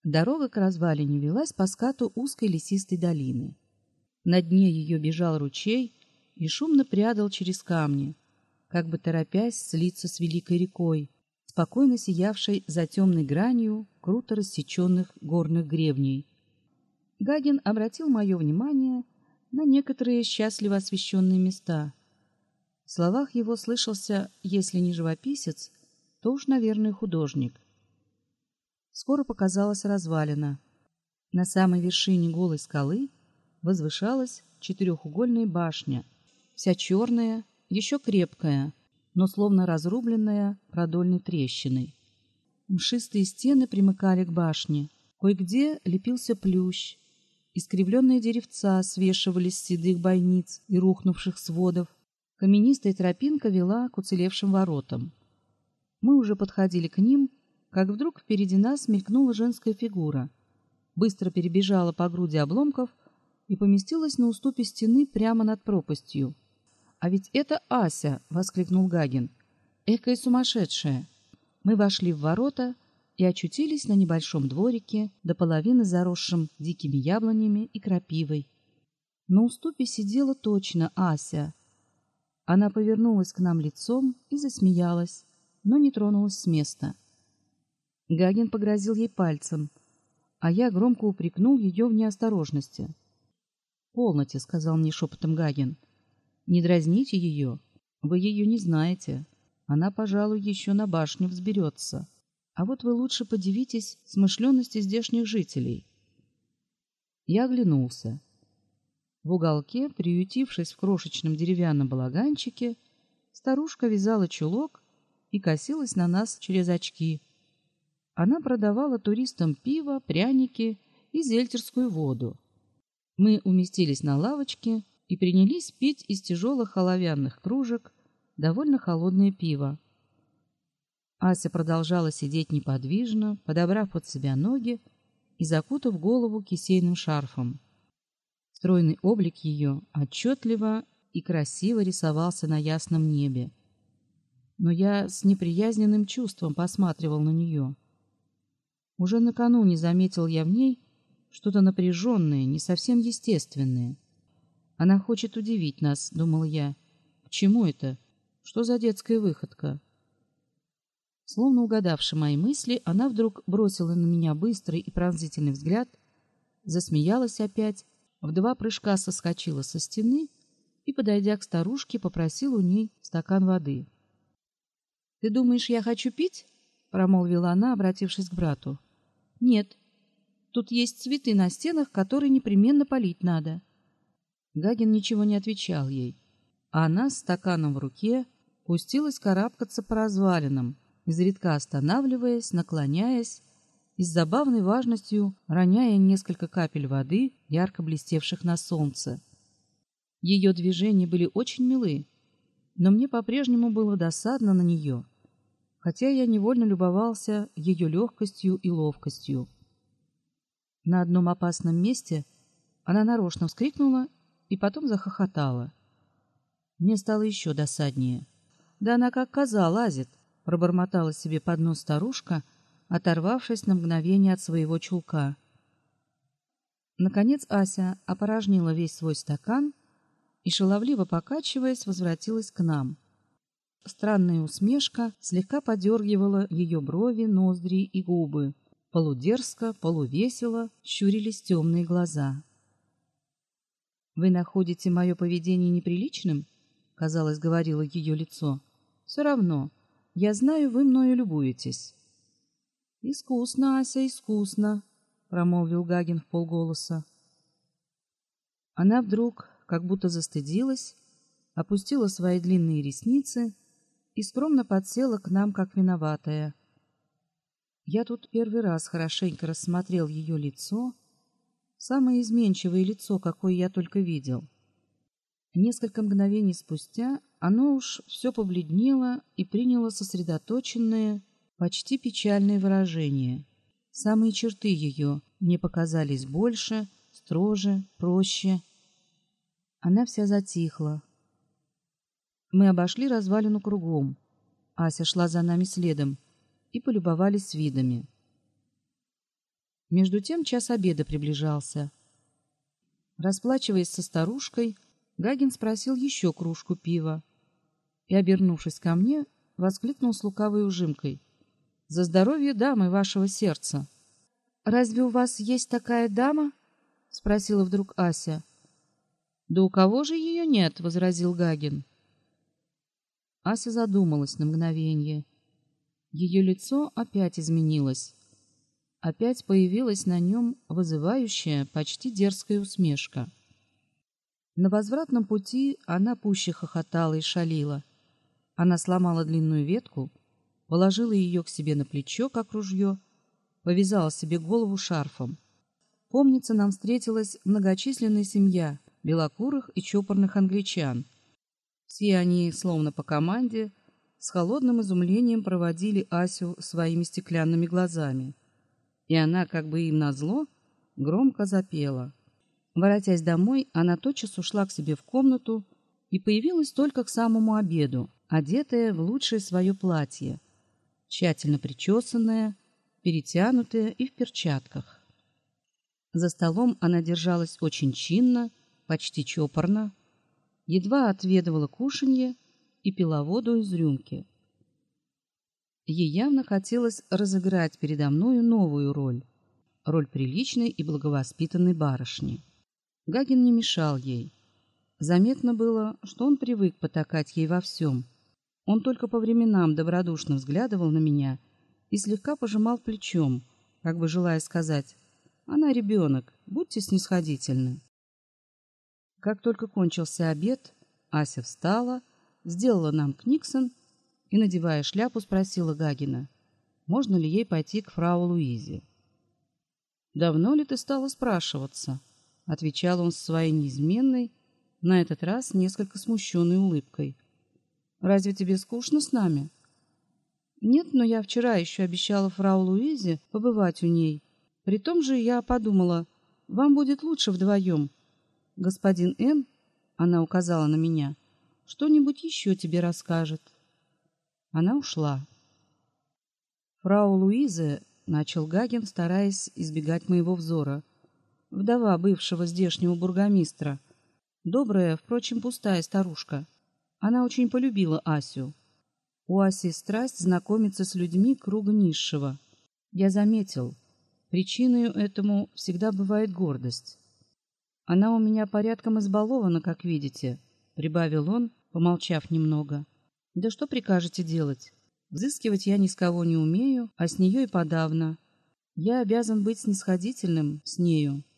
Дорога к развалине велась по скату узкой лесистой долины. На дне ее бежал ручей и шумно прядал через камни, как бы торопясь слиться с великой рекой, спокойно сиявшей за темной гранью круто рассеченных горных гребней. Гагин обратил мое внимание на некоторые счастливо освещенные места. В словах его слышался, если не живописец, то уж, наверное, художник. Скоро показалась развалина. На самой вершине голой скалы возвышалась четырехугольная башня, вся черная, еще крепкая, но словно разрубленная продольной трещиной. Мшистые стены примыкали к башне, кое-где лепился плющ, искривленные деревца свешивались с седых бойниц и рухнувших сводов. Каменистая тропинка вела к уцелевшим воротам. Мы уже подходили к ним, как вдруг впереди нас мелькнула женская фигура, быстро перебежала по груди обломков и поместилась на уступе стены прямо над пропастью. «А ведь это Ася!» — воскликнул Гагин. «Экая сумасшедшая!» Мы вошли в ворота и очутились на небольшом дворике, до половины заросшим дикими яблонями и крапивой. На уступе сидела точно Ася. Она повернулась к нам лицом и засмеялась, но не тронулась с места. Гагин погрозил ей пальцем, а я громко упрекнул ее в неосторожности. «Полноте», — сказал мне шепотом Гагин. «Не дразните ее. Вы ее не знаете. Она, пожалуй, еще на башню взберется. А вот вы лучше подивитесь смышленности здешних жителей». Я оглянулся. В уголке, приютившись в крошечном деревянном балаганчике, старушка вязала чулок и косилась на нас через очки. Она продавала туристам пиво, пряники и зельтерскую воду. Мы уместились на лавочке и принялись пить из тяжелых оловянных кружек довольно холодное пиво. Ася продолжала сидеть неподвижно, подобрав под себя ноги и закутав голову кисейным шарфом. Стройный облик ее отчетливо и красиво рисовался на ясном небе. Но я с неприязненным чувством посматривал на нее. Уже накануне заметил я в ней что-то напряженное, не совсем естественное. «Она хочет удивить нас», — думал я. «К чему это? Что за детская выходка?» Словно угадавши мои мысли, она вдруг бросила на меня быстрый и пронзительный взгляд, засмеялась опять, в 2 прыжка соскочила со стены и, подойдя к старушке, попросила у ней стакан воды. «Ты думаешь, я хочу пить?» — промолвила она, обратившись к брату. «Нет. Тут есть цветы на стенах, которые непременно полить надо». Гагин ничего не отвечал ей, а она с стаканом в руке пустилась карабкаться по развалинам, изредка останавливаясь, наклоняясь и с забавной важностью роняя несколько капель воды, ярко блестевших на солнце. Ее движения были очень милы, но мне по-прежнему было досадно на нее, хотя я невольно любовался ее легкостью и ловкостью. На одном опасном месте она нарочно вскрикнула и потом захохотала. Мне стало еще досаднее. «Да она как коза лазит», — пробормотала себе под нос старушка, оторвавшись на мгновение от своего чулка. Наконец Ася опорожнила весь свой стакан и, шаловливо покачиваясь, возвратилась к нам. Странная усмешка слегка подергивала ее брови, ноздри и губы. Полудерзко, полувесело щурились темные глаза. «Вы находите мое поведение неприличным?» — казалось, говорило ее лицо. «Все равно. Я знаю, вы мною любуетесь». «Искусно, Ася, искусно», — промолвил Гагин вполголоса. Она вдруг, как будто застыдилась, опустила свои длинные ресницы и скромно подсела к нам, как виноватая. Я тут первый раз хорошенько рассмотрел ее лицо, самое изменчивое лицо, какое я только видел. Несколько мгновений спустя оно уж все побледнело и приняло сосредоточенное, почти печальное выражение. Самые черты ее мне показались больше, строже, проще. Она вся затихла. Мы обошли развалину кругом. Ася шла за нами следом и полюбовались видами. Между тем час обеда приближался. Расплачиваясь со старушкой, Гагин спросил еще кружку пива и, обернувшись ко мне, воскликнул с лукавой ужимкой: «За здоровье дамы вашего сердца!» «Разве у вас есть такая дама?» — спросила вдруг Ася. «Да у кого же ее нет?» — возразил Гагин. Ася задумалась на мгновенье. Ее лицо опять изменилось. Опять появилась на нем вызывающая, почти дерзкая усмешка. На возвратном пути она пуще хохотала и шалила. Она сломала длинную ветку, положила ее к себе на плечо, как ружье, повязала себе голову шарфом. Помнится, нам встретилась многочисленная семья белокурых и чопорных англичан. Все они, словно по команде, с холодным изумлением проводили Асю своими стеклянными глазами. И она, как бы им назло, громко запела. Воротясь домой, она тотчас ушла к себе в комнату и появилась только к самому обеду, одетая в лучшее свое платье, тщательно причесанная, перетянутая и в перчатках. За столом она держалась очень чинно, почти чопорно, едва отведывала кушанье и пила воду из рюмки. Ей явно хотелось разыграть передо мною новую роль приличной и благовоспитанной барышни. Гагин не мешал ей. Заметно было, что он привык потакать ей во всем. Он только по временам добродушно взглядывал на меня и слегка пожимал плечом, как бы желая сказать: «Она ребенок, будьте снисходительны». Как только кончился обед, Ася встала, сделала нам книксон и, надевая шляпу, спросила Гагина, можно ли ей пойти к фрау Луизе. «Давно ли ты стала спрашиваться?» — отвечал он с своей неизменной, на этот раз несколько смущенной улыбкой. «Разве тебе скучно с нами?» «Нет, но я вчера еще обещала фрау Луизе побывать у ней. При том же я подумала, вам будет лучше вдвоем. Господин Н, — она указала на меня, — что-нибудь еще тебе расскажет». Она ушла. «Фрау Луизе, — начал Гагин, стараясь избегать моего взора, — вдова бывшего здешнего бургомистра, добрая, впрочем, пустая старушка. Она очень полюбила Асю. У Аси страсть знакомиться с людьми круга низшего. Я заметил, причиной этому всегда бывает гордость. Она у меня порядком избалована, как видите, — прибавил он, помолчав немного. Да что прикажете делать? Взыскивать я ни с кого не умею, а с нее и подавно. Я обязан быть снисходительным с нею.